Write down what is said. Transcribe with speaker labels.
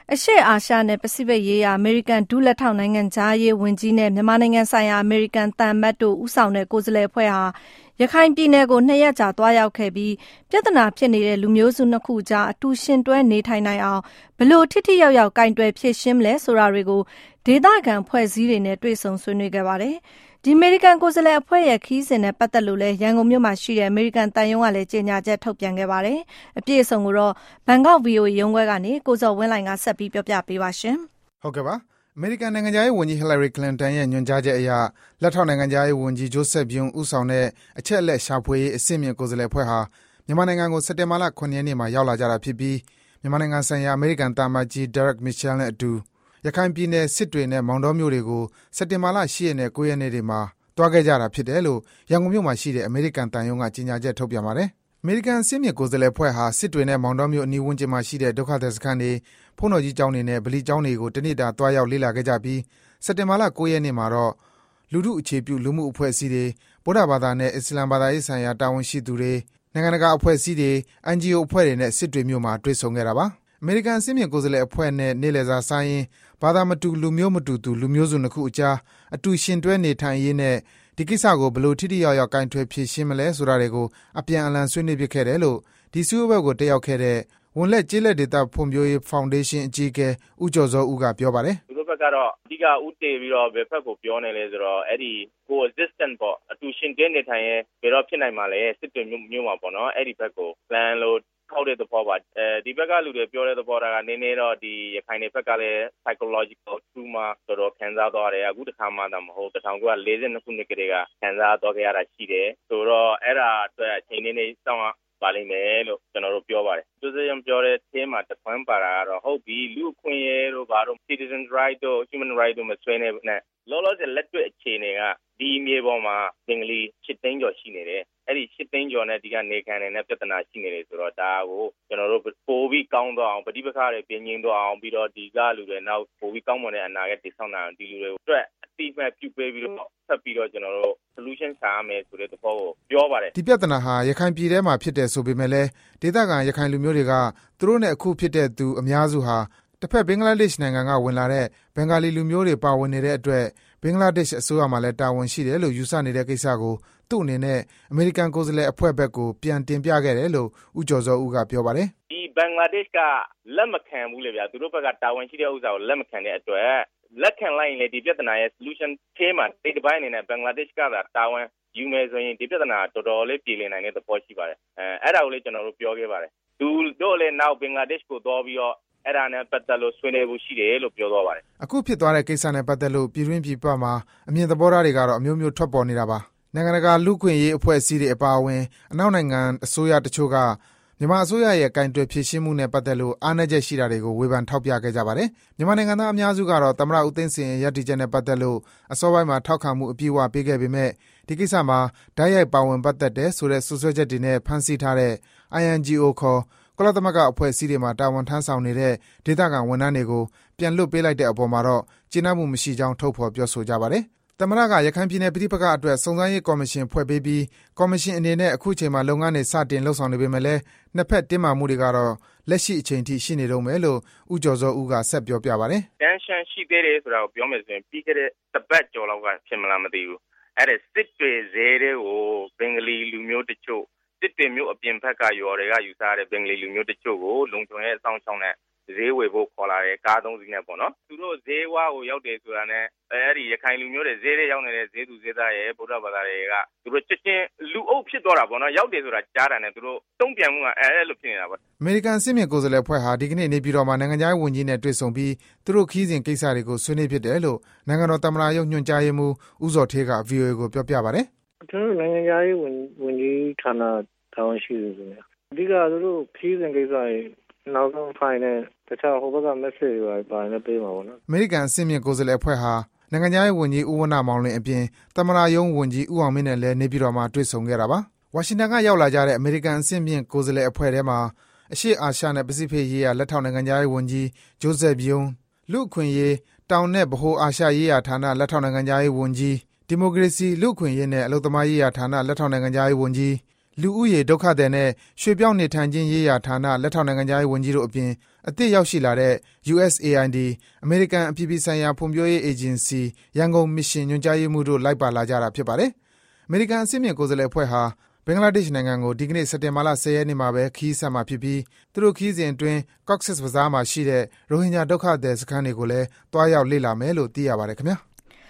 Speaker 1: အရှေ့အာရှနဲ့ပစိဖိတ်ရေးရာအမေရိကန်ဒုလက်ထောက်နိုင်ငံခြားရေးဝန်ကြီးနဲ့မြန်မာနိုင်ငံဆိုင်ရာအမေရိကန်သံအမတ်တို့ဦးဆောင်တဲ့ကိုယ်စားလှယ်အဖွဲ့ဟာရခိုင်ပြည်နယ်ကို2 ရက်ကြာသွားရောက်ခဲ့ပြီးပြဿနာဖြစ်နေတဲ့လူမျိုးစုနှစ်ခုကြားအတူရှင်တွဲနေထိုင်နိုင်အောင်ဘယ်လိုထိထိရောက်ရောက်ကင်တွယ်ဖြေရှင်းမလဲဆိုတာတွေကိုဒေသခံဖွဲ့စည်းတွေနဲ့တွေ့ဆုံဆွေးနွေးခဲ့ပါတယ်။ဒီအမေရိကန်ကိုယ်စားလှယ်အဖွဲ့ရဲ့ခီးစဉ်နဲ့ပတ်သက်လို့လည်းရန်ကုန်မြို့မှာရှိတဲ့အမေရိကန်သံရုံးကလည်းကြေညာချက်ထုတ်ပြန်ခဲ့ပါတယ်။အပြည့်အစုံကိုတော့ဘန်ကောက် VOA ရုံးခွဲကနေကိုဇော်ဝင်းလှိုင်ကဆက်ပြီးပြောပြပေးပါရှင်
Speaker 2: ။ဟုတ်ကဲ့ပါ။အမေရိကန်နိုင်ငံခြားရေးဝန်ကြီး Hillary Clinton ရဲ့ညွှန်ကြားချက်အရလက်ထောက်နိုင်ငံခြားရေးဝန်ကြီး Joseph Yun ဦးဆောင်တဲ့အချက်အလက်ရှာဖွေရေးအဆင့်မြင့်ကိုယ်စားလှယ်အဖွဲ့ဟာမြန်မာနိုင်ငံကိုစက်တင်ဘာလ 9 ရက်နေ့မှာရောက်လာကြတာဖြစ်ပြီးမြန်မာနိုင်ငံဆိုင်ရာအမေရိကန်သံအမတ်ကြီး Derek Mitchell နဲ့အတူရခိုင်ပြည်နယ်စစ်တွေနဲ့မောင်တောမြို့တွေကိုစက်တင်ဘာလ 8 ရက်နဲ့ 9 ရက်နေ့တွေမှာသွားခဲ့ကြတာဖြစ်တယ်လို့ရန်ကုန်မြို့မှာရှိတဲ့အမေရိကန်သံရုံးကကြေညာချက်ထုတ်ပြန်ပါတယ်။အမေရိကန်အဆင့်မြင့်ကိုယ်စားလှယ်အဖွဲ့ဟာစစ်တွေနဲ့မောင်တောမြို့အနီးဝန်းကျင်မှာရှိတဲ့ဒုက္ခသည်စခန်းတွေဖုန်းတော်ကြီးကျောင်းတွေနဲ့ဗလီကျောင်းတွေကိုတနေ့တာသွားရောက်လေ့လာခဲ့ကြပြီးစက်တင်ဘာလ 9 ရက်နေ့မှာတော့လူထုအခြေပြုလူမှုအဖွဲ့အစည်းတွေဗုဒ္ဓဘာသာနဲ့အစ္စလာမ်ဘာသာရေးဆိုင်ရာတာဝန်ရှိသူတွေနိုင်ငံတကာအဖွဲ့အစည်းတွေ NGO အဖွဲ့တွေနဲ့စစ်တွေမြို့မှာတွေ့ဆုံခဲ့တာပါ။အမေရိကန်အဆင့်မြင့်ကိုယ်စားလှယ်အဖွဲ့နဲ့နေ့လည်စာစားရင်ဘာသာမတူလူမျိုးမတူသူလူမျိုးစုနှစ်ခုအကြားအတူရှင်တွဲနေထိုင်ရေးနဲ့ဒီကိစ္စကိုဘယ်လိုထိထိရောက်ရောက်ကင်တွယ်ဖြေရှင်းမလဲဆိုတာတွေကိုအပြန်အလှန်ဆွေးနွေးဖြစ်ခဲ့တယ်လို့ဒီစည်းဝေးပွဲကိုတက်ရောက်ခဲ့တဲ့ဝန်လက်ကျေးလက်ဒေသဖွံ့ဖြိုးရေးဖောင်ဒေးရှင်းအကြီးအကဲဦးကျော်စောဦးကပြောပါတယ်
Speaker 3: သူတို့ဘက်ကတော့အဓိကဦးတည်ပြီးတော့ဘယ်ဘက်ကိုပြောနေလဲဆိုတော့အဲ့ဒီ coexistence ပေါ့အတူရှင်တွဲနေထိုင်ရဲဘယ်တော့ဖြစ်နိုင်မှာလဲစစ်တွေမျိုးမှာပေါ့နော်အဲ့ဒီဘက်ကို plan လို့ထောက်တဲ့သဘောပါဒီဘက်ကလူတွေပြောတဲ့သဘောကနည်းနည်းတော့ဒီရခိုင်တွေဘက်ကလည်း psychological trauma တော်တော်ခံစားသွားတယ်အခုတစ်ခါမှသာမဟုတ်1942ခုနှစ်ကတည်းကခံစားသွားခဲ့ရတာရှိတယ်ဆိုတော့အဲ့ဒါအတွက်အချိန်လေးစောင့်ပါလိမ့်မယ်လို့ကျွန်တော်တို့ပြောပါတယ်သူစရင်ပြောတဲ့ theme မှာတစ်ခွန်းပါတာကတော့ဟုတ်ပြီလူအခွင့်အရေးတို့ဘာလို့ citizen right တို့ human right တို့မဆွေးနွေးနဲ့လောလောဆယ်လက်တွေ့အခြေအနေကဒီမြေပေါ်မှာဘင်္ဂလီ8 သိန်းကျော်ရှိနေတယ်အဲ့ဒီ8 သိန်းကျော်နဲ့ဒီကနေခံနေတဲ့ပြဿနာရှိနေတယ်ဆိုတော့ဒါကိုကျွန်တော်တို့ပိုပြီးကောင်းသွားအောင်ပဋိပက္ခတွေပြင်းငင်းသွားအောင်ပြီးတော့ဒီကလူတွေနောက်ပိုပြီးကောင်းမွန်တဲ့အနာဂတ်တည်ဆောက်နိုင်အောင်ဒီလူတွေအတွက်အတိအမှန်ပြုပေးပြီးတော့ဆက်ပြီးတော့ကျွန်တော်တို့ solution ရှာရမယ်ဆိုတဲ့သဘောကိုပြောပါတယ်
Speaker 2: ဒီပြဿနာဟာရခိုင်ပြည်ထဲမှာဖြစ်တယ်ဆိုပေမဲ့လည်းဒေသခံရခိုင်လူမျိုးတွေကသူတို့နဲ့အခုဖြစ်တဲ့သူအများစုဟာတစ်ဖက်ဘင်္ဂလားဒေ့ရှ်နိုင်ငံကဝင်လာတဲ့ဘင်္ဂါလီလူမျိုးတွေပါဝင်နေတဲ့အတွက်ဘင်္ဂလားဒေ့ရှ်အစိုးရမှလည်းတာဝန်ရှိတယ်လို့ယူဆနေတဲ့ကိစ္စကိုသူ့အနေနဲ့အမေရိကန်ကိုယ်စားလှယ်အဖွဲ့ဘက်ကိုပြန်တင်ပြခဲ့တယ်လို့ဦးကျော်စောဦးကပြောပါတယ်
Speaker 3: ဒီဘင်္ဂလားဒေ့ရှ်ကလက်မခံဘူးလေဗျာသူတို့ဘက်ကတာဝန်ရှိတဲ့ဥစ္စာကိုလက်မခံတဲ့အတွက်လက်ခံလိုက်ရင်လေဒီပြဿနာရဲ့ solution ထဲမှာတိတ်တပိုင်းအနေနဲ့ဘင်္ဂလားဒေ့ရှ်ကတာဝန်ယူမယ်ဆိုရင်ဒီပြဿနာတော်တော်လေးပြည်လည်နိုင်တဲ့သဘောရှိပါတယ်အဲ့ဒါကိုလေကျွန်တော်တို့ပြောခဲ့ပါတယ်သူတို့လည်းနောက်ဘင်္ဂလားဒေ့ရှ်ကိုသွားပြီးတော့အဲ့ဒါနဲ့ပတ်သက်လို့ဆွေးနွေးဖို့ရှိတယ်လို့ပြောသွားပါတယ်
Speaker 2: အခုဖြစ်သွားတဲ့ကိစ္စနဲ့ပတ်သက်လို့ပြည်တွင်းပြည်ပမှာအမြင်သဘောထားတွေကတော့အမျိုးမျိုးထွက်ပေါ်နေတာပါနိုင်ငံတကာလူ့ခွင့်ရေးအဖွဲ့အစည်းတွေအပါအဝင်အနောက်နိုင်ငံအစိုးရတချို့ကမြန်မာအစိုးရရဲ့ကင်တွယ်ဖြေရှင်းမှုနဲ့ပတ်သက်လို့အားနည်းချက်ရှိတာတွေကိုဝေဖန်ထောက်ပြခဲ့ကြပါတယ်မြန်မာနိုင်ငံသားအများစုကတော့သမ္မတဦးသိန်းစိန်ရဲ့ရည်တည်ချက်နဲ့ပတ်သက်လို့အစောပိုင်းမှာထောက်ခံမှုအပြည့်အဝပေးခဲ့ပေမဲ့ဒီကိစ္စမှာဓာတ်ရိုက်ပါဝင်ပတ်သက်တဲ့ဆိုတဲ့စွပ်စွဲချက်တွေနဲ့ဖမ်းဆီးထားတဲ့ INGO ခေါ်ကုလသမဂ္ဂအဖွဲ့အစည်းတွေမှာတာဝန်ထမ်းဆောင်နေတဲ့ဒေသခံဝန်ထမ်းတွေကိုပြန်လွှတ်ပေးလိုက်တဲ့အပေါ်မှာတော့ကျေနပ်မှုမရှိကြောင်းထုတ်ဖော်ပြောဆိုကြပါတယ်။သမ္မတကရခိုင်ပြည်နယ်ပြည်ပကအတွက်စုံစမ်းရေးကော်မရှင်ဖွဲ့ပေးပြီးကော်မရှင်အနေနဲ့အခုချိန်မှာလုပ်ငန်းတွေစတင်လှုပ်ဆောင်နေပေမဲ့လည်းနှစ်ဖက်တင်းမာမှုတွေကတော့လက်ရှိအချိန်ထိရှိနေတော့မယ်လို့ဦးကျော်စောဦးကဆက်ပြောပြပါတယ်
Speaker 3: ။ tension ရှိသေးတယ်ဆိုတာကိုပြောမယ်ဆိုရင်ပြီးခဲ့တဲ့တစ်ပတ်ကျော်လောက်ကဖြစ်မလားမသိဘူး။အဲ့ဒါစစ်တွေဈေးတွေကိုဘင်္ဂလီလူမျိုးတချို့စစ်တွေမျိုးအပြင်ဘက်ကရွာတွေကယူဆရတဲ့ဘင်္ဂလီလူမျိုးတချို့ကိုလုံခြုံရေးအဆောင်ရှောင်းနဲ့ဈေးဝယ်ဖို့ခေါ်လာတယ်ကား3စီးနဲ့ပေါ့နော်သူတို့ဈေးဝါးကိုရောက်တယ်ဆိုတာနဲ့အဲ့ဒီရခိုင်လူမျိုးတွေဈေးတွေရောက်နေတဲ့ဈေးသူဈေးသားရဲ့ဗုဒ္ဓဘာသာတွေကသူတို့ချက်ချင်းလူအုပ်ဖြစ်သွားတာပေါ့နော်ရောက်တယ်ဆိုတာကြားတာနဲ့သူတို့တုံ့ပြန်မှုကအဲ့လိုဖြစ်နေတာပေါ့
Speaker 2: အမေရိကန်စစ်မြေကိုယ်စားလှယ်အဖွဲ့ဟာဒီကနေ့နေပြည်တော်မှာနိုင်ငံခြားရေးဝန်ကြီးနဲ့တွေ့ဆုံပြီးသူတို့ခီးစဉ်ကိစ္စတွေကိုဆွေးနွေးဖြစ်တယ်လို့နိုင်ငံတော်သမ္မတရုံးညွှန်ကြားရေးမှူးဦးဇော်ဌေးက VOA ကိုပြောပြပါတယ်
Speaker 4: ကျွန်တော်နိုင်ငံခြားရေးဝန်ကြီးဌာနတာဝန်ရှိသူတွေအဓိကသူတို့ခီးစဉ်ကိစ္စတွေနောက်ဆုံး file နဲ့တခြားဟိုဘက်က message တွေပါနေပေးမှာပေါ့နော်
Speaker 2: အမေရိကန်အဆင့်မြင့်ကိုယ်စားလှယ်အဖွဲ့ဟာနိုင်ငံခြားရေးဝန်ကြီးဦးဝဏ္ဏမောင်လွင်အပြင်သမ္မတရုံးဝန်ကြီးဦးအောင်မင်းနဲ့လည်းနေပြည်တော်မှာတွေ့ဆုံခဲ့တာပါဝါရှင်တန်ကရောက်လာကြတဲ့အမေရိကန်အဆင့်မြင့်ကိုယ်စားလှယ်အဖွဲ့ထဲမှာအရှေ့အာရှနဲ့ပစိဖိတ်ရေးရာလက်ထောက်နိုင်ငံခြားရေးဝန်ကြီးဂျိုဇက်ဘျွန်းလူ့အခွင့်အရေးတောင်နဲ့ဗဟိုအာရှရေးရာဌာနလက်ထောက်နိုင်ငံခြားရေးဝန်ကြီးဒီမိုကရေစီလူ့အခွင့်အရေးနဲ့အလုပ်သမားရေးရာဌာနလက်ထောက်နိုင်ငံခြားရေးဝန်ကြီးလူဦးရေဒုက္ခသည်နဲ့ရွှေ့ပြောင်းနေထိုင်ခြင်းရေးရာဌာနလက်ထောက်နိုင်ငံခြားရေးဝန်ကြီးတို့အပြင်အသစ်ရောက်ရှိလာတဲ့ USAID အမေရိကန်အပြည်ပြည်ဆိုင်ရာဖွံ့ဖြိုးရေးအေဂျင်စီရန်ကုန်မစ်ရှင်ညွှန်ကြားရေးမှူးတို့လိုက်ပါလာကြတာဖြစ်ပါတယ်။အမေရိကန်အဆင့်မြင့်ကိုယ်စားလှယ်အဖွဲ့ဟာဘင်္ဂလားဒေ့ရှ်နိုင်ငံကိုဒီကနေ့စက်တင်ဘာလ10ရက်နေ့မှာပဲခရီးဆက်မှာဖြစ်ပြီးသူတို့ခရီးစဉ်အတွင်း Cox's Bazar မှာရှိတဲ့ရိုဟင်ဂျာဒုက္ခသည်စခန်းတွေကိုလည်းတွားရောက်လေ့လာမယ်လို့သိရပါတယ်ခင်ဗျာ။